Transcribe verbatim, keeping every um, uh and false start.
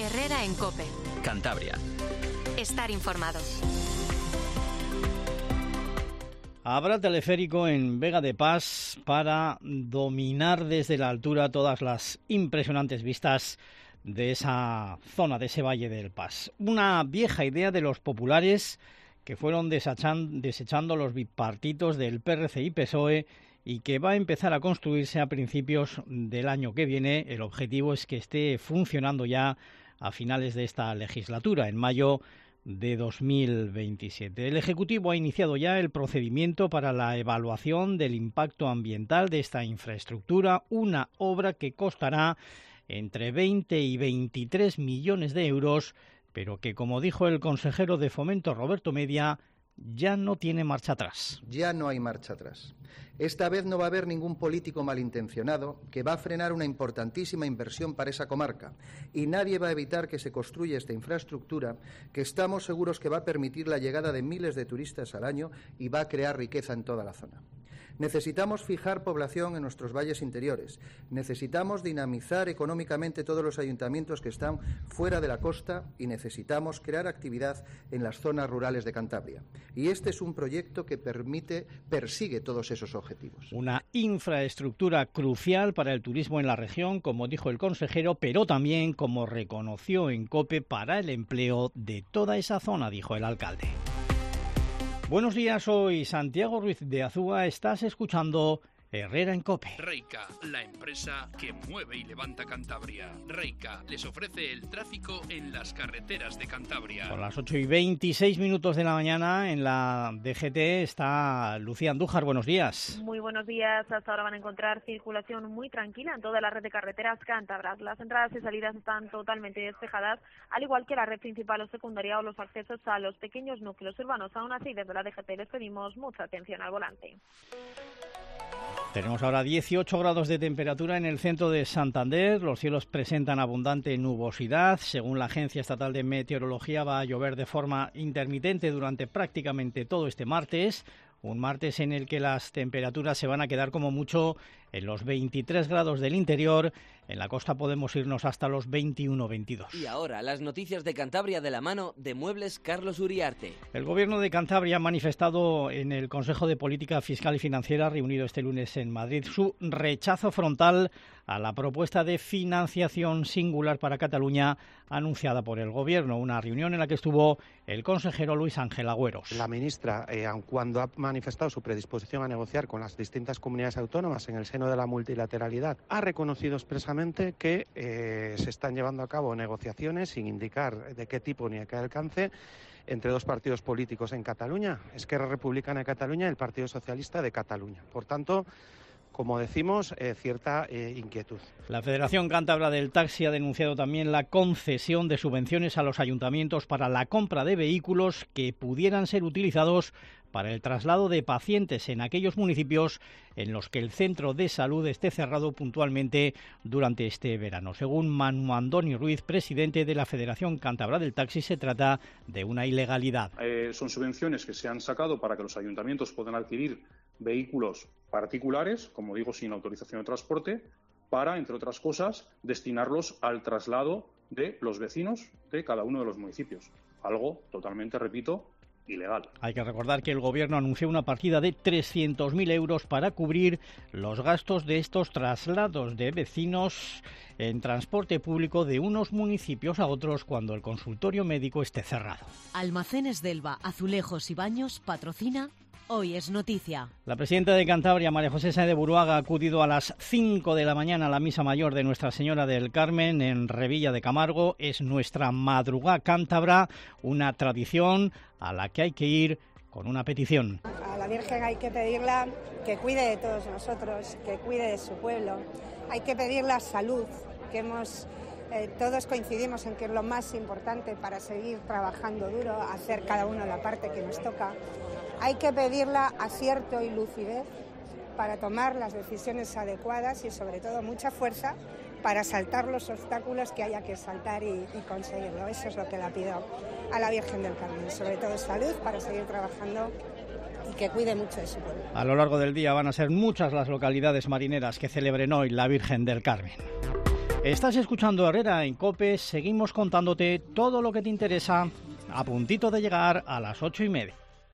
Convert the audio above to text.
Herrera en COPE. Cantabria. Estar informado. Habrá teleférico en Vega de Pas para dominar desde la altura todas las impresionantes vistas de esa zona, de ese valle del Pas. Una vieja idea de los populares que fueron desechando los bipartitos del P R C y P S O E y que va a empezar a construirse a principios del año que viene. El objetivo es que esté funcionando ya a finales de esta legislatura, en mayo de dos mil veintisiete. El Ejecutivo ha iniciado ya el procedimiento para la evaluación del impacto ambiental de esta infraestructura, una obra que costará entre veinte y veintitrés millones de euros, pero que, como dijo el consejero de Fomento Roberto Media, ya no tiene marcha atrás. Ya no hay marcha atrás. Esta vez no va a haber ningún político malintencionado que va a frenar una importantísima inversión para esa comarca y nadie va a evitar que se construya esta infraestructura que estamos seguros que va a permitir la llegada de miles de turistas al año y va a crear riqueza en toda la zona. Necesitamos fijar población en nuestros valles interiores. Necesitamos dinamizar económicamente todos los ayuntamientos que están fuera de la costa y necesitamos crear actividad en las zonas rurales de Cantabria. Y este es un proyecto que permite, persigue todos esos objetivos. Una infraestructura crucial para el turismo en la región, como dijo el consejero, pero también, como reconoció en COPE, para el empleo de toda esa zona, dijo el alcalde. Buenos días, soy Santiago Ruiz de Azúa, estás escuchando Herrera en COPE. Reica, la empresa que mueve y levanta Cantabria. Reica les ofrece el tráfico en las carreteras de Cantabria. Son las ocho y veintiséis minutos de la mañana. En la D G T está Lucía Andújar. Buenos días. Muy buenos días. Hasta ahora van a encontrar circulación muy tranquila en toda la red de carreteras cántabras. Las entradas y salidas están totalmente despejadas, al igual que la red principal o secundaria o los accesos a los pequeños núcleos urbanos. Aún así, desde la D G T les pedimos mucha atención al volante. Tenemos ahora dieciocho grados de temperatura en el centro de Santander. Los cielos presentan abundante nubosidad. Según la Agencia Estatal de Meteorología, va a llover de forma intermitente durante prácticamente todo este martes. Un martes en el que las temperaturas se van a quedar como mucho en los veintitrés grados del interior. En la costa podemos irnos hasta los veintiuno veintidós. Y ahora las noticias de Cantabria de la mano de Muebles Carlos Uriarte. El Gobierno de Cantabria ha manifestado en el Consejo de Política Fiscal y Financiera, reunido este lunes en Madrid, su rechazo frontal a la propuesta de financiación singular para Cataluña anunciada por el Gobierno. Una reunión en la que estuvo el consejero Luis Ángel Agüeros. La ministra, eh, aun cuando ha manifestado su predisposición a negociar con las distintas comunidades autónomas en el seno de la multilateralidad, ha reconocido expresamente que eh, se están llevando a cabo negociaciones sin indicar de qué tipo ni a qué alcance entre dos partidos políticos en Cataluña, Esquerra Republicana de Cataluña y el Partido Socialista de Cataluña. Por tanto, como decimos, eh, cierta eh, inquietud. La Federación Cántabra del Taxi ha denunciado también la concesión de subvenciones a los ayuntamientos para la compra de vehículos que pudieran ser utilizados para el traslado de pacientes en aquellos municipios en los que el centro de salud esté cerrado puntualmente durante este verano. Según Manu Andoni Ruiz, presidente de la Federación Cántabra del Taxi, se trata de una ilegalidad. Eh, son subvenciones que se han sacado para que los ayuntamientos puedan adquirir vehículos particulares, como digo, sin autorización de transporte, para, entre otras cosas, destinarlos al traslado de los vecinos de cada uno de los municipios. Algo totalmente, repito, ilegal. Hay que recordar que el Gobierno anunció una partida de trescientos mil euros para cubrir los gastos de estos traslados de vecinos en transporte público de unos municipios a otros cuando el consultorio médico esté cerrado. Almacenes Delva, Azulejos y Baños patrocina Hoy es Noticia. La presidenta de Cantabria, María José Sáenz de Buruaga, ha acudido a las cinco de la mañana a la misa mayor de Nuestra Señora del Carmen en Revilla de Camargo. Es nuestra madrugada cántabra, una tradición a la que hay que ir con una petición. A la Virgen hay que pedirla que cuide de todos nosotros, que cuide de su pueblo. Hay que pedirle salud, que hemos... Eh, todos coincidimos en que es lo más importante para seguir trabajando duro, hacer cada uno la parte que nos toca. Hay que pedirle acierto y lucidez para tomar las decisiones adecuadas y sobre todo mucha fuerza para saltar los obstáculos que haya que saltar y, y conseguirlo. Eso es lo que le pido a la Virgen del Carmen, sobre todo salud para seguir trabajando y que cuide mucho de su pueblo. A lo largo del día van a ser muchas las localidades marineras que celebren hoy la Virgen del Carmen. Estás escuchando Herrera en COPE, seguimos contándote todo lo que te interesa a puntito de llegar a las ocho y media.